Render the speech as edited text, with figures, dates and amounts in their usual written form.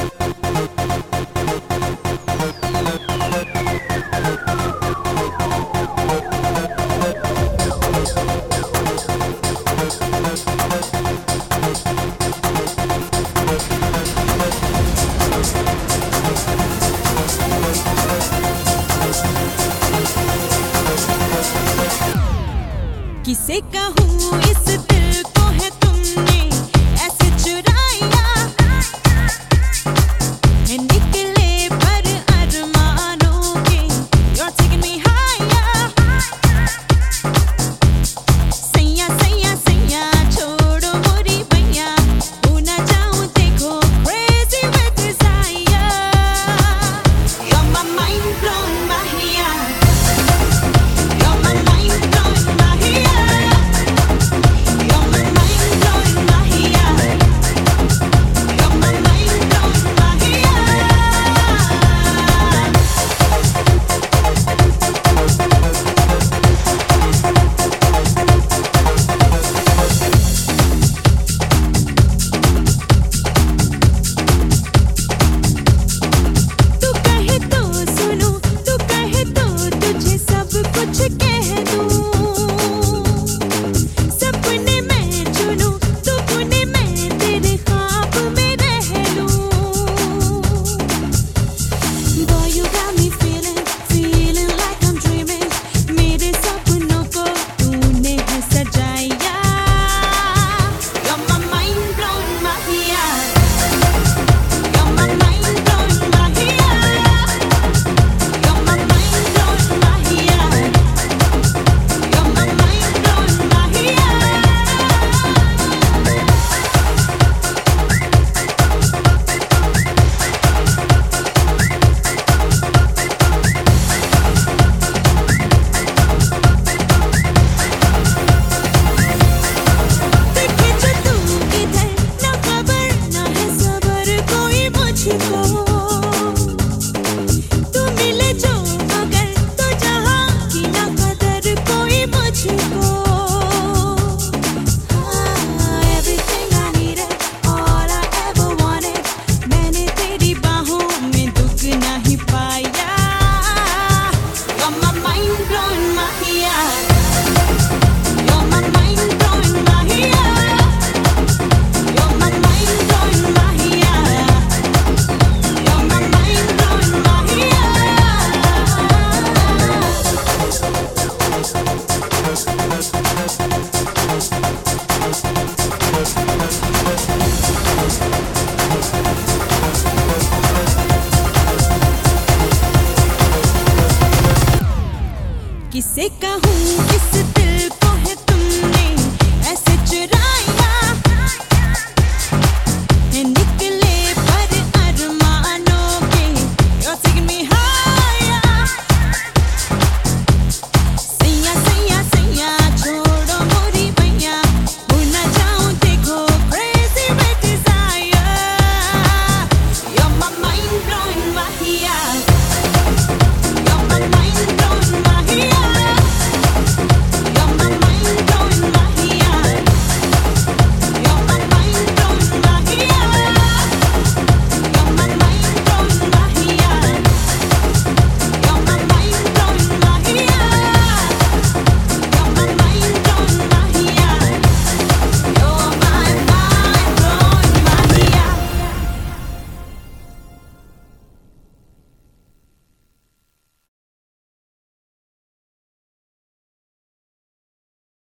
किसे कहूँ इस दिल को है तुमने ऐसे चुराया है निकले पर अरमानों के You're taking me higher सैया सैया सैया छोड़ो मोरी भैया हो ना जाऊँ देखो crazy with desire You're my mind blown Mahia You're my mind blown Mahia किसे कहूँ